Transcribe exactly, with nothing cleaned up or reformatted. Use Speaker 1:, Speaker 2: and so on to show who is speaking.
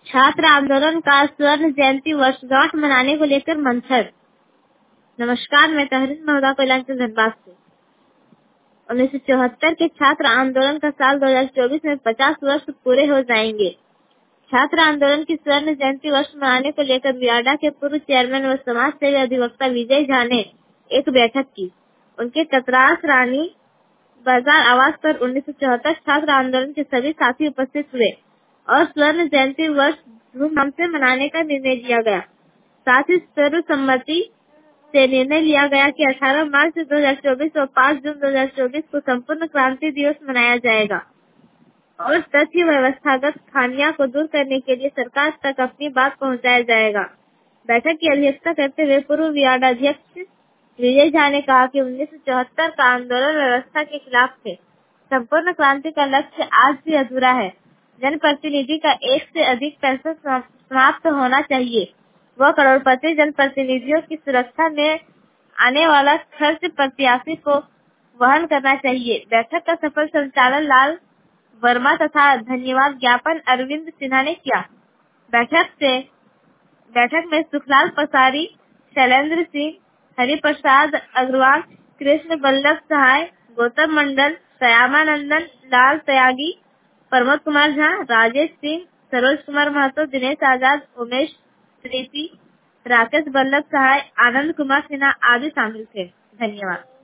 Speaker 1: छात्र आंदोलन का स्वर्ण जयंती वर्षगांठ मनाने को लेकर मंथन। नमस्कार, मैं तहरीन महोदा कोयलांचल धनबाद से। उन्नीस सौ चौहत्तर के छात्र आंदोलन का साल दो हजार चौबीस में पचास वर्ष पूरे हो जाएंगे। छात्र आंदोलन की स्वर्ण जयंती वर्ष मनाने को लेकर वियाडा के पूर्व चेयरमैन व समाज सेवी अधिवक्ता विजय झा ने एक बैठक की। उनके कतरास रानी बाजार आवास पर उन्नीस सौ चौहत्तर छात्र आंदोलन के सभी साथी उपस्थित हुए और स्वर्ण जयंती वर्ष धूमधाम से मनाने का निर्णय लिया गया। साथ ही सर्वसम्मति से निर्णय लिया गया कि अठारह मार्च दो हजार चौबीस और पाँच जून दो हजार चौबीस को संपूर्ण क्रांति दिवस मनाया जाएगा और तथ्य व्यवस्थागत खामियां को दूर करने के लिए सरकार तक अपनी बात पहुंचाया जाएगा। बैठक की अध्यक्षता करते हुए पूर्व वियाडा अध्यक्ष विजय झा ने कहा कि उन्नीस सौ चौहत्तर का आंदोलन व्यवस्था के खिलाफ थे। संपूर्ण क्रांति का लक्ष्य आज भी अधूरा है। जनप्रतिनिधि का एक से अधिक पेंशन समाप्त होना चाहिए। वह करोड़पति जनप्रतिनिधियों की सुरक्षा में आने वाला खर्च प्रत्याशी को वहन करना चाहिए। बैठक का सफल संचालन लाल वर्मा तथा धन्यवाद ज्ञापन अरविंद सिन्हा ने किया। बैठक से बैठक में सुखलाल पसारी, शैलेंद्र सिंह, हरिप्रसाद अग्रवाल, कृष्ण बल्लभ सहाय, गौतम मंडल, श्यामानंदन, लाल त्यागी, प्रमोद कुमार झा, राजेश सिंह, सरोज कुमार महतो, दिनेश आजाद, उमेश त्रिपी, राकेश बल्लभ सहाय, आनंद कुमार सिन्हा आदि शामिल थे। धन्यवाद।